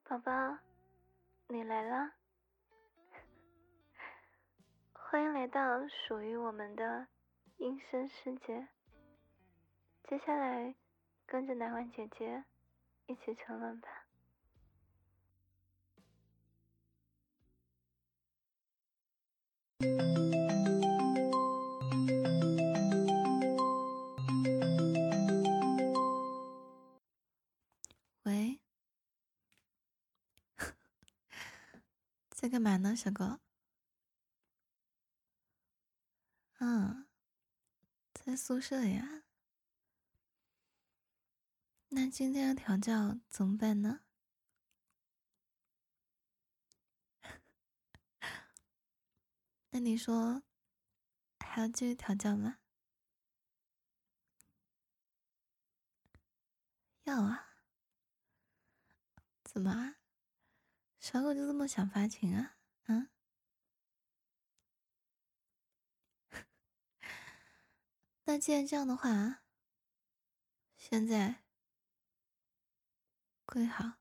宝宝，你来了，欢迎来到属于我们的音声世界。接下来，跟着奶婉姐姐一起沉沦吧。喂，在干嘛呢，小狗？在宿舍呀。那今天要调教怎么办呢？那你说还要继续调教吗？要啊。怎么啊？小狗就这么想发情啊？那既然这样的话，现在跪好。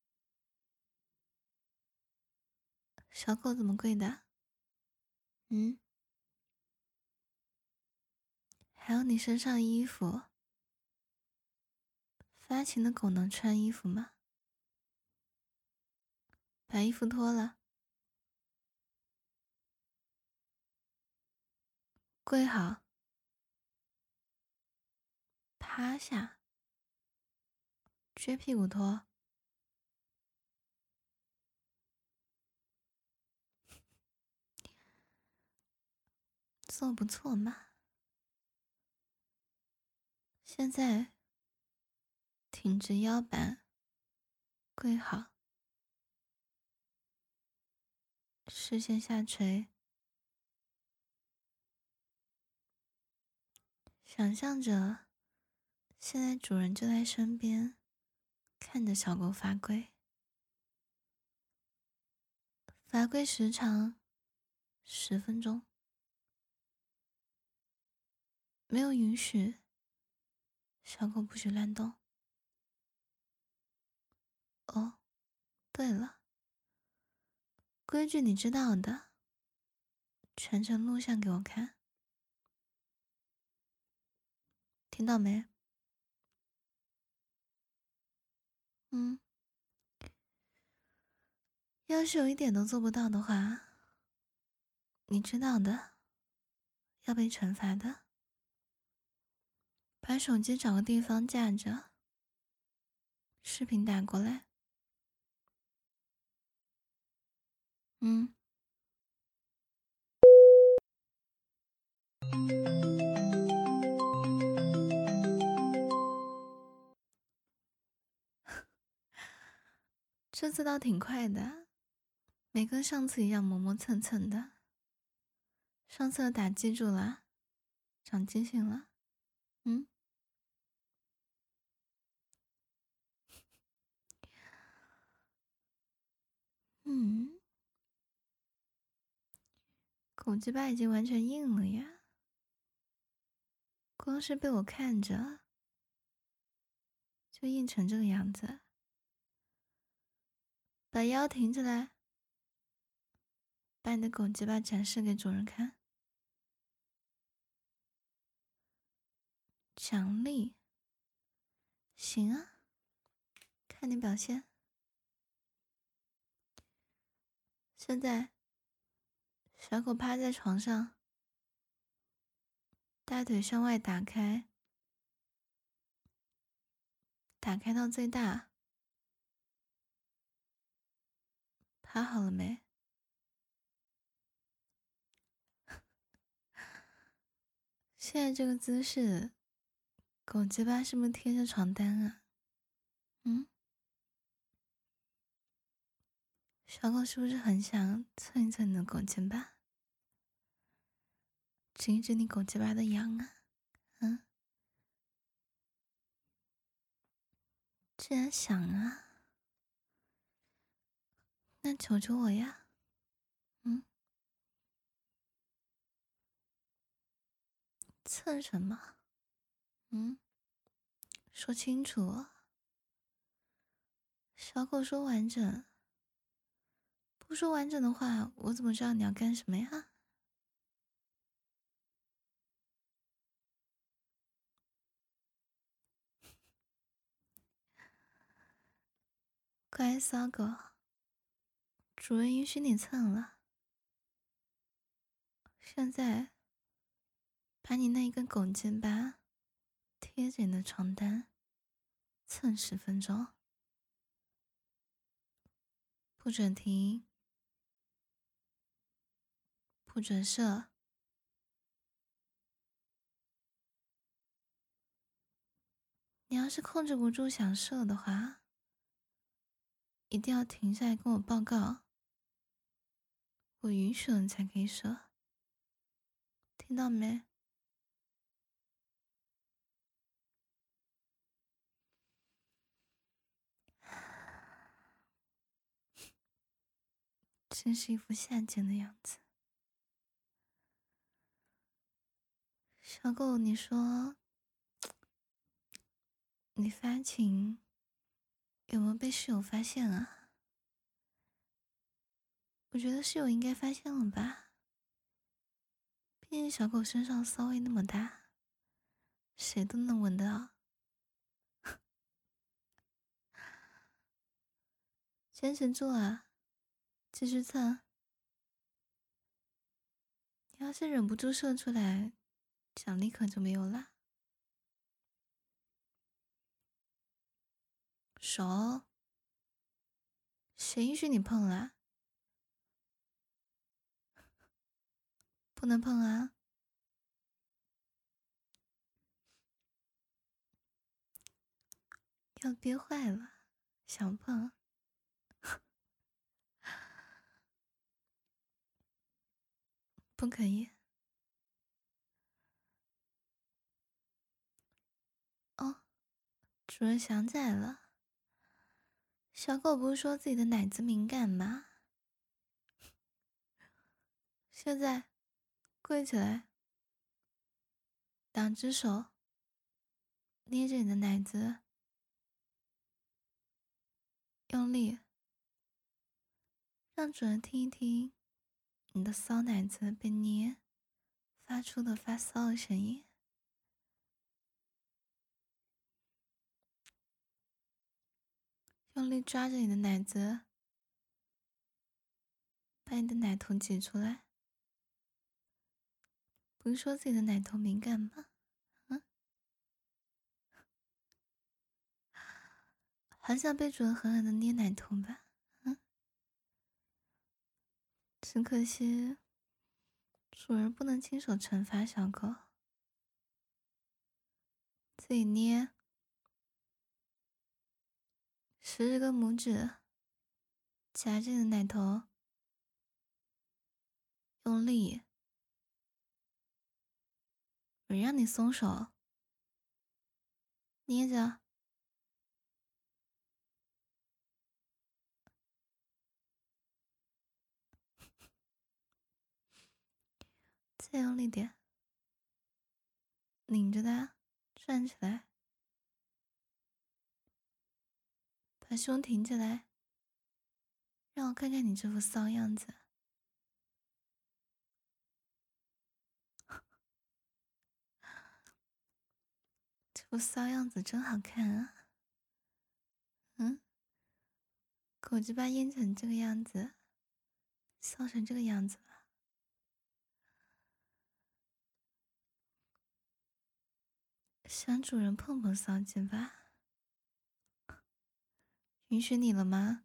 小狗怎么跪的？还有你身上的衣服，发情的狗能穿衣服吗？把衣服脱了，跪好，趴下，撅屁股脱。做不错嘛。现在挺直腰板，跪好，视线下垂，想象着现在主人就在身边，看着小狗罚跪。罚跪时长10分钟，没有允许，小狗不许乱动。哦，对了，规矩你知道的，全程录像给我看，听到没？要是有一点都做不到的话，你知道的，要被惩罚的。把手机找个地方架着，视频打过来。这次倒挺快的，没跟上次一样磨磨蹭蹭的。上次的打记住了，长记性了。狗鸡巴已经完全硬了呀，光是被我看着就硬成这个样子。把腰挺起来，把你的狗鸡巴展示给主人看。奖励？行啊，看你表现。现在小狗趴在床上，大腿向外打开，打开到最大。趴好了没？现在这个姿势，狗鸡巴是不是贴着床单啊？小狗是不是很想蹭一蹭你的狗鸡巴，指一指你狗鸡巴的痒啊？既然想啊，那求求我呀。蹭什么？说清楚。 小狗说完整，不说完整的话，我怎么知道你要干什么呀？乖骚狗，主人允许你蹭了，现在把你那一根狗肩巴贴着你的床单，蹭10分钟，不准停，不准射。你要是控制不住想射的话，一定要停下来跟我报告，我允许了你才可以射，听到没？真是一副下贱的样子。小狗，你说你发情有没有被室友发现啊？我觉得室友应该发现了吧，毕竟小狗身上骚味那么大，谁都能闻到。坚持住啊，继续蹭。你要是忍不住射出来，奖励可就没有啦。手，谁允许你碰啦？不能碰啊！要憋坏了，想碰，不可以。哦，主人想起来了，小狗不是说自己的奶子敏感吗？现在跪起来，2只手捏着你的奶子，用力，让主人听一听你的骚奶子被捏发出的发骚的声音。用力抓着你的奶子，把你的奶头挤出来。不是说自己的奶头敏感吗？很想被主人狠狠的捏奶头吧？只可惜主人不能亲手惩罚小狗，自己捏，10根拇指夹着你的奶头，用力，我让你松手，捏着，再用力点，拧着它，转起来，把胸挺起来，让我看看你这副骚样子。这副骚样子真好看啊！狗鸡巴咽成这个样子，骚成这个样子了，想主人碰碰骚鸡巴，允许你了吗？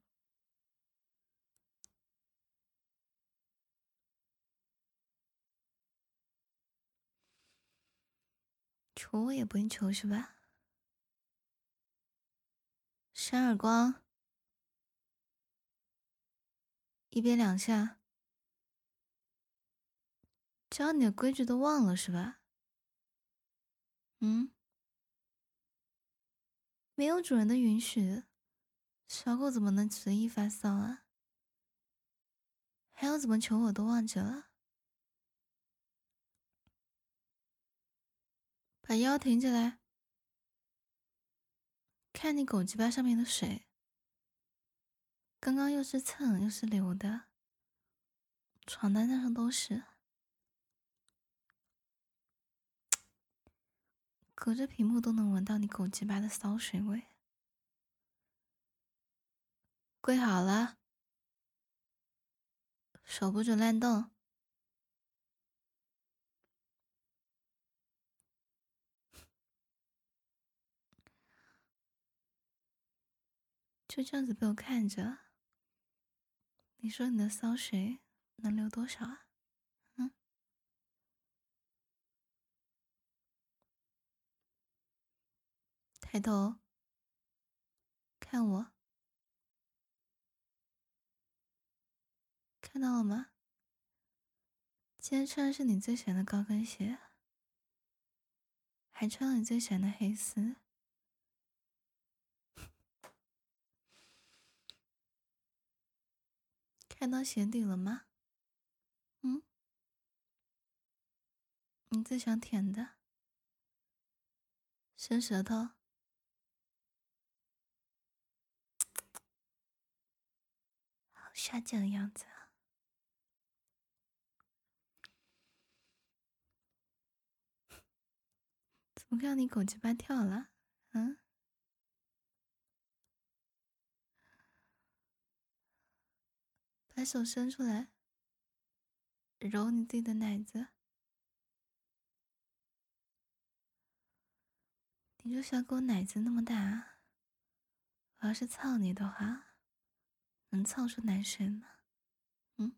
求我也不会求是吧？扇耳光，一边2下。教你的规矩都忘了是吧？没有主人的允许，小狗怎么能随意发骚啊？还有怎么求我都忘记了。把腰挺起来，看你狗鸡巴上面的水， 刚刚又是蹭又是流的，床单上都是，隔着屏幕都能闻到你狗鸡巴的骚水味。跪好了，手不准乱动。就这样子被我看着，你说你的骚水能流多少啊？嗯，抬头看我，看到了吗？今天穿的是你最喜欢的高跟鞋，还穿了你最喜欢的黑丝。看到鞋底了吗？嗯，你最想舔的，伸舌头。好下贱的样子啊！怎么看到你狗鸡巴跳了？嗯，把手伸出来，揉你自己的奶子。你就小狗奶子那么大，我要是操你的话，能操出奶水吗？嗯，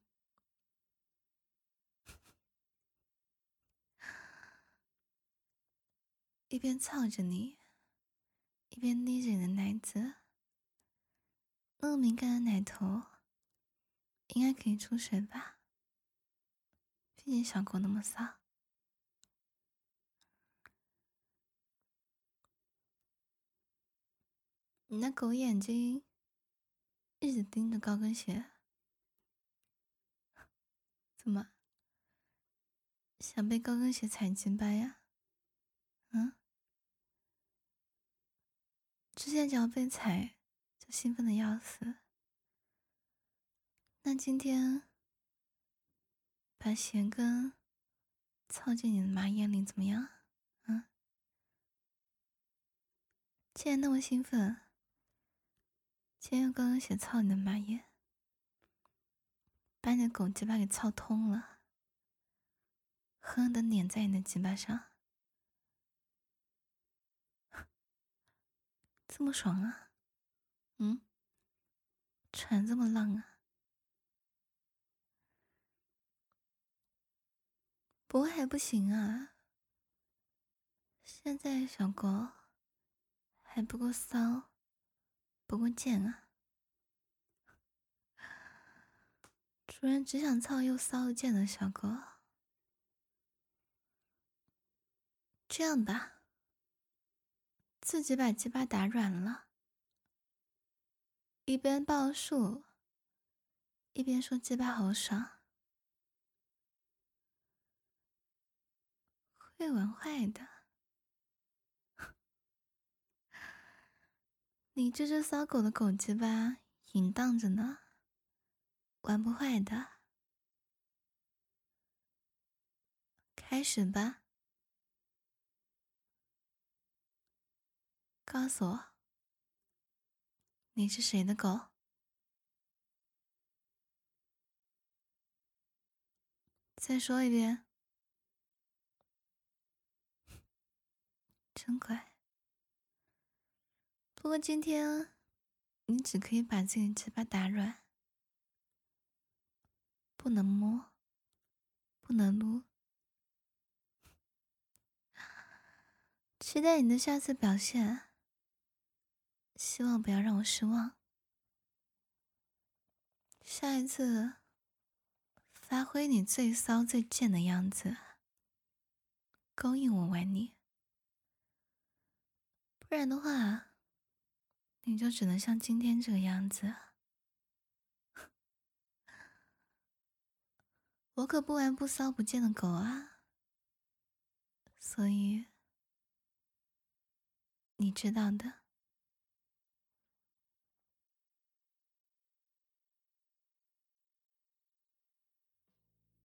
一边操着你，一边捏着你的奶子，那么敏感的奶头，应该可以出水吧？毕竟小狗那么骚。你那狗眼睛一直盯着高跟鞋，怎么想被高跟鞋踩进巴呀？嗯，之前只要被踩就兴奋的要死，那今天把鞋跟操进你的马眼里怎么样？嗯，既然那么兴奋，今天用高跟鞋操你的马眼，把你的狗鸡巴给操通了，狠狠的碾在你的鸡巴上，这么爽啊？嗯，船这么浪啊？不过还不行啊，现在小狗还不够骚，不够贱啊！主人只想操又骚又贱的小狗。这样吧，自己把鸡巴打软了，一边报数，一边说鸡巴好爽，会玩坏的。你这只骚狗的狗鸡巴淫荡着呢，玩不坏的。开始吧，告诉我，你是谁的狗？再说一遍。真乖。不过今天你只可以把自己的鸡巴打软，不能摸，不能撸。期待你的下次表现，希望不要让我失望。下一次，发挥你最骚最贱的样子，勾引我玩你。不然的话，你就只能像今天这个样子。我可不玩不骚不贱的狗啊，所以你知道的。